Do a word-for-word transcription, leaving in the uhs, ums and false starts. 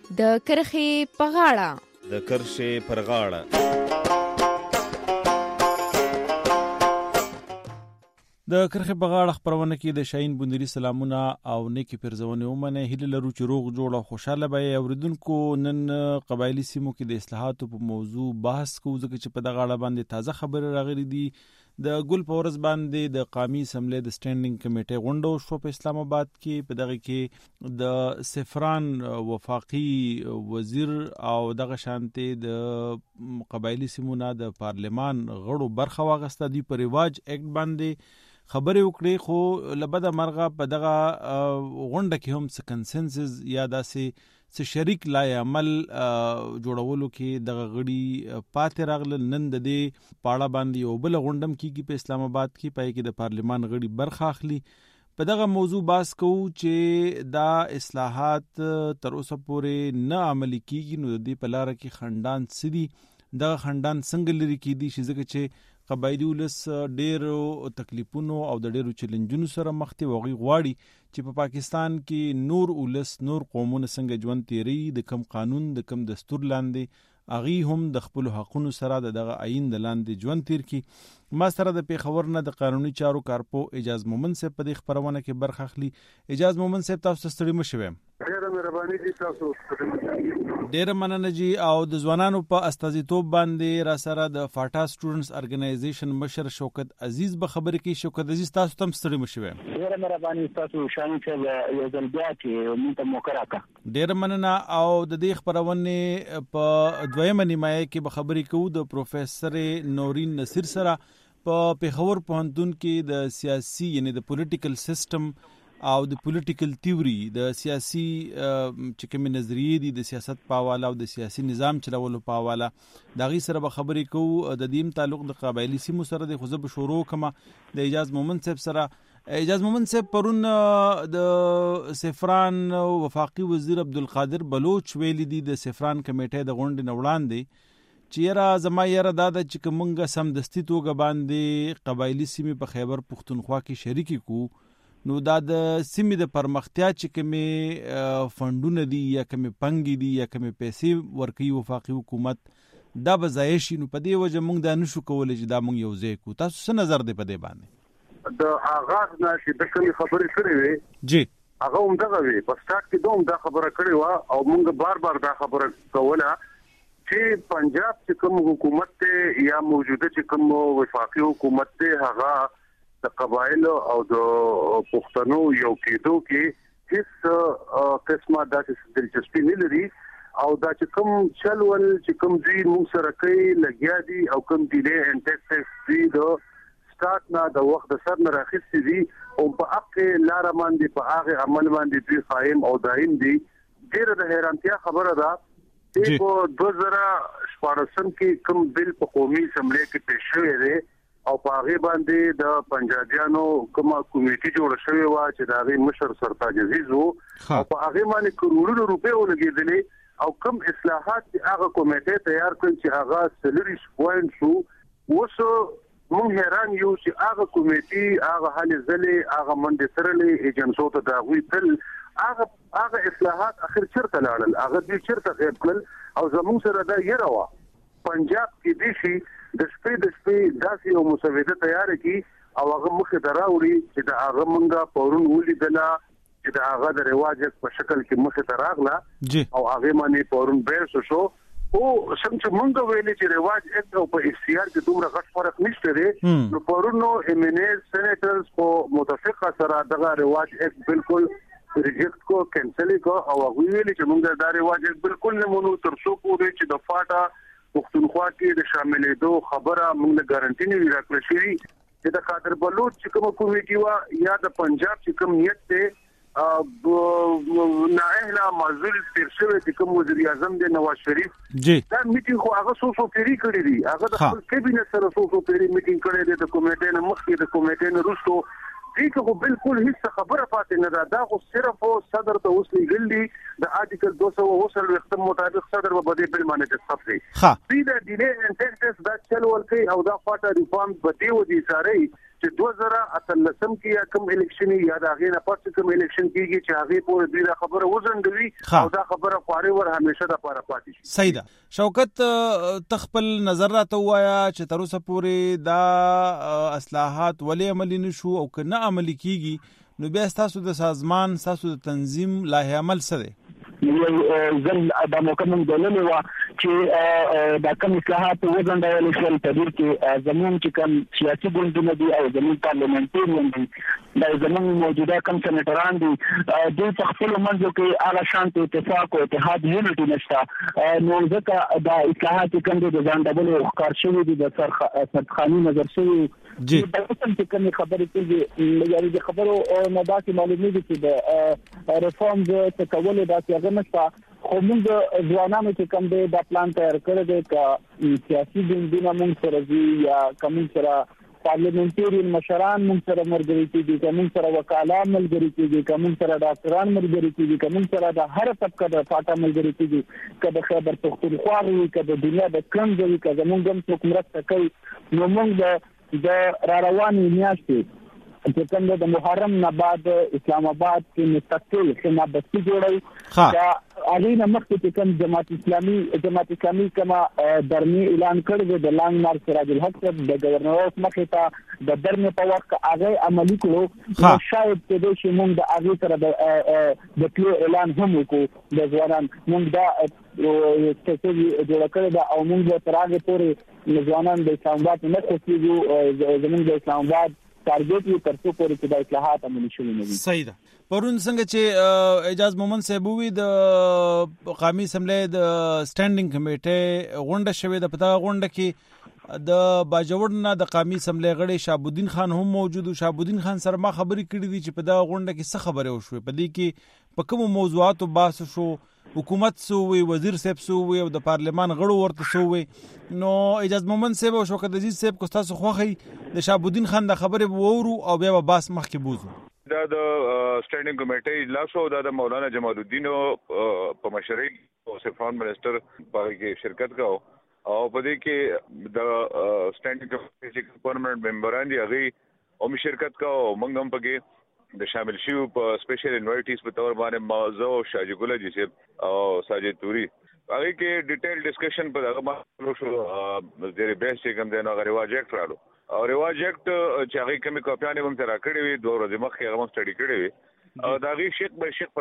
د کرښې په غاړه د کرښې پر غاړه د کرښې په غاړه خپرونه کې د شاهین بندري سلامونه او نیکی پرزونه ومنه. هیله لرو چې روغ جوړ او خوشاله به اوریدونکو. نن قبایلی سیمو کې د اصلاحاتو په موضوع بحث کوو ځکه چې په دغه اړه باندې تازه خبرې راغلي دي. د ګل په ورځ باندې د قومي اسمبلی د سټینډینګ کمیټې غونډه شو په اسلام آباد کې. په دغه کې د سفران وفاقي وزیر او دغه شانتي د قبایلی سیمو نه د پارلمان غړو برخه واغسته. دی په ریواج اکټ باندې خبرې وکړي، خو لبده مرغه په دغه غونډه کې هم څه کنسنسس یا داسې څه شریک لای عمل جوړولو کې دغه غړي پاتې راغلل. نن د دې پاړه باندې یو بل غونډم کیږي په اسلام آباد کې، پای کې د پارلمان غړي برخه اخلي. په دغه موضوع بحث کوو چې دا اصلاحات تر اوسه پورې نه عملي کیږي، نو د دې په لار کې خندان سدي دغه خندان څنګه لري کیدي شي، ځکه چې قبایلی ولس ډیرو تکلیفونو او د ډیرو چیلنجونو سره مخ دي. وغوي غواړي چې په پاکستان کې نور ولس نور قومونه څنګه ژوند تیری، د کم قانون د کم دستور لاندې اغي هم د خپل حقوقو سره دغه آئین د لاندې ژوند تیر کی. ما سره د پیښور نه د قانوني چارو کارپو اجاز مومن صاحب په دې خبرونه کې برخه اخلي. اجاز مومن صاحب تاسو ستړي مشوي. ډیره مهرباني دي تاسو. ډیره مننه جی. او د ځوانانو په استازیتوب باندې را سره د فاټا سټوډنټس ارګنایزیشن مشر شوکت عزیز به خبرې کوي. شوکت عزیز تاسو تم ستړي مشوي. ډیره مهرباني تاسو شان چې یو ځل بیا چې موږ ته موقع راکړه. ډیره مننه. او د دې خبرونه په دویمه نیمایه کې به خبرې کوو د پروفیسور نورین نصیر سره په پیښور پوهنتون کې د سیاسي یعنی د پولیټیکل سیستم او د پولیټیکل تیوري د سیاسي چې کوم نظریې دي د سیاست په حواله او د سیاسي نظام چلولو په حواله دا غي سره به خبرې کوو. د دې تعلق د قبایلی سیمو سره د خو زه شروع کما د اجاز مومن صاحب سره. اجاز مومن صاحب پرون د سفران وفاقي وزیر عبدالقادر بلوچ ویلي دي د سفران کمیټې د غونډې نوړان دي چې یاره زما یاره دا د چې کومه سم دستی توګه باندې قبایلی سیمې په خیبر پختونخوا کې شریک کو، نو دا د سیمې د پرمختیا چې کومې فندونه دي یا کومې پنګي دي یا کومې پیسې ورکوي وفاقي حکومت دا به ضایع شي. نو په دې وجه موږ دا نشو کولی چې دا موږ یو ځای کو. تاسو څه نظر دی په دې باندې؟ د آغاز نه چې د کومې خبرې کړې وي جی هغه هم دغه وي په سٹارټ کې دوم دا خبره کړې و او موږ بار بار دا خبره کوله چې پنجاب چې کوم حکومت ته یا موجوده چې کوم وفاقي حکومت ته هغه د قبایل او د پښتنو یو کېدو کې هیڅ قسمه داسې دلچسپي نه لري. او دا چې کوم چلول چې کوم دوی موږ سره کوي لګیا دي او کوم ډیلې ان ټیکس دی د سٹارټ نه د وخت د سر نه راخستې دي او په حق لار باندې په هغه عمل باندې دوی قائم او دائم دي. ډیره د حیرانتیا خبره ده چې په دوه زره شپاړسم کې کوم بل په قومي اسمبلی کې پیښ شوی دی او په هغه باندې د پنجابیانو کومه کمیټه جوړه شوې و چې د هغه مشر سرتاج عزیز وو او په هغه باندې کروڑونو روپے ولګېدلې او کوم اصلاحات چې هغه کمیټه تیار کړ چې هغه سلری پوینټ شو. اوس موږ حیران یو چې هغه کمیټه هغه حل زلې هغه منډه ترلې ایجنسو ته دا غوي تل هغه هغه اصلاحات اخر چرته لاړل هغه دې چرته غیب کړل او زموږ سره دا یره وا پنجاب کې دي شي د شپې د شپې داسې یو مسوده تیار کی او هغه مخه دراوړي چې د هغه مونږه پورون ولیدله چې د هغه د رواج په شکل کې مخه تراغله او هغه باندې پورون بیرس شو او څنګه مونږ ویلې چې رواج اکټ او په اختیار کې دومره غټ فرق نشته دی نو پورونو ایمنیز سېنیټرز په متفقه سره دغه رواج اکټ بالکل ریجیکټ کو کینسل کو او هغه ویلي چې مونږ دا رواج بالکل نه مونږ تر څو پورې چې د فاټا پښتونخوا کې د شاملېدو خبره موږ ګارانټي نه ورکړل شي چې د قادر بلوچ چې کوم کمیټي وا یا د پنجاب چې کوم نیت ته نااهله معذور تیر شوی چې کوم وزیر اعظم د نواز شریف دا میټینګ خو هغه سو سو پیری کړی دی هغه د خپل کابینټ سره سو سو پیری میټینګ کړی دی د کمیټې نه مخکې د کمیټې نه وروسته دې کو بالکل هیڅ خبره پاتې نه ده. دا خو صرف صدر ته اوس لګل دي د آرټیکل دوه سوه اوسل وختم مطابق صدر به بده بل باندې تصفي دې د ډیلې ان ټیکس دا چل ورکي او دا فاټا ریفارم به دی و دي ساري چې دوه زره اتلسم کې یا کوم الیکشن یا د هغې نه پس کوم الیکشن کېږي چې هغې پورې دوی دا خبره وځنډوي او دا خبره خوارې ور همیشه دپاره پاتې شي. صحیح ده. شوکت ته خپل نظر راته ووایه چې تر اوسه پورې دا اصلاحات ولې عملي نه شو او که نه عملي کېږي نو بیا ستاسو د سازمان ستاسو د تنظیم لایحه عمل څه دی؟ زل د مکمل دلل وا چې د کوم اصلاحات وځنډول شول په دې کې زموږ چې کوم سیاسي ګوندونه دي او زموږ پارلیمنټریان دي د زموږ موجوده کوم سېنیټران دي دوی په خپل منځو کې اعلی شان اتفاق او اتحاد یونټي نشته نو ځکه د اصلاحات کوم د ځانډول او ښکار شوی دي د سرخاني نظر شوی جی د کوم چې کوم خبرې کوي یعنی د خبرو نه داسې معلومه دي چې د ریفورم د تکول داسې نشته خو موږ ځوانانو چې کوم دی د پلان تیار کړی دی که سیاسي ګوندونه موږ سره دي یا کوم سره پارلیمنټریان مشران موږ سره ملګري کېږي که موږ سره وکالان ملګري کېږي که موږ سره ډاکټران ملګري کېږي که موږ سره د هر طبقه د پاټا ملګري کېږي که د خیبر پښتونخوا وي که د دنیا د کوم ځای وي که زموږ هم څوک مرسته کوي نو موږ د د را روانې میاشتې چې کوم د محرم نه بعد اسلام آباد کې مستقل خدمات بستی جوړو دا اړینه مخکې چې کوم جماعت اسلامي جماعت اسلامي کما درنی اعلان کړی د لانګ مار سراج الحق د گورنر مخې ته د درنی په وخت هغه عملي کړو شاید چې د شمون د هغه سره د د کلو اعلان هم وکړو د ځوانان موږ دا چې جوړ کړی دا او موږ تر هغه پورې ځوانان د اسلام آباد نه خوښیږو زموږ د اسلام آباد ټارګټ یو ترڅو پورې چې د اصلاحات عملي شوي نه وي. صحیح ده. پرون څنګه چې اعجاز مومن صاحب وی د قومي اسمبلی د سټانډینګ کمیټې غونډه شوې ده په دغه غونډه کې د باجوړ نه د قومي اسمبلی غړي شهابالدین خان هم موجود او شهابالدین خان سره ما خبرې کړې دي چې په دغه غونډه کې څه خبرې وشوې په دې کې په کوم موضوعاتو بحث شو حکومت سو وی وزیر صاحب سو وی او د پارلیمان غړو ورته سو وی نو اعجاز مومن صاحب او شوکت عزیز صاحب کو تاسو خوخی د شهابالدین خان د خبرې وورو او بیا به باس مخکې بوزو. دا د سټانډینګ کمیټې اجلاس او د مولانا جمال الدین په مشرۍ او سفارت منسٹر په کې شرکت کاو او په دې کې د سټانډینګ کمیټې پرمننت ممبران دي هغه هم شرکت کاو موږ هم پکې د شامل شیو په سپیشل انوایټیز په تور باندې موضوع شاجی ګل جی صاحب او ساجد توري هغه کې ډیټیل ډسکشن په دغه باندې شو د بیس چې کوم د نو رواج اکټ رالو او رواج اکټ چې هغه کومې کاپیانې هم تر کړې وي دوه ورځې مخکې هغه سټډي کړې وي او دا غي شیخ به شیخ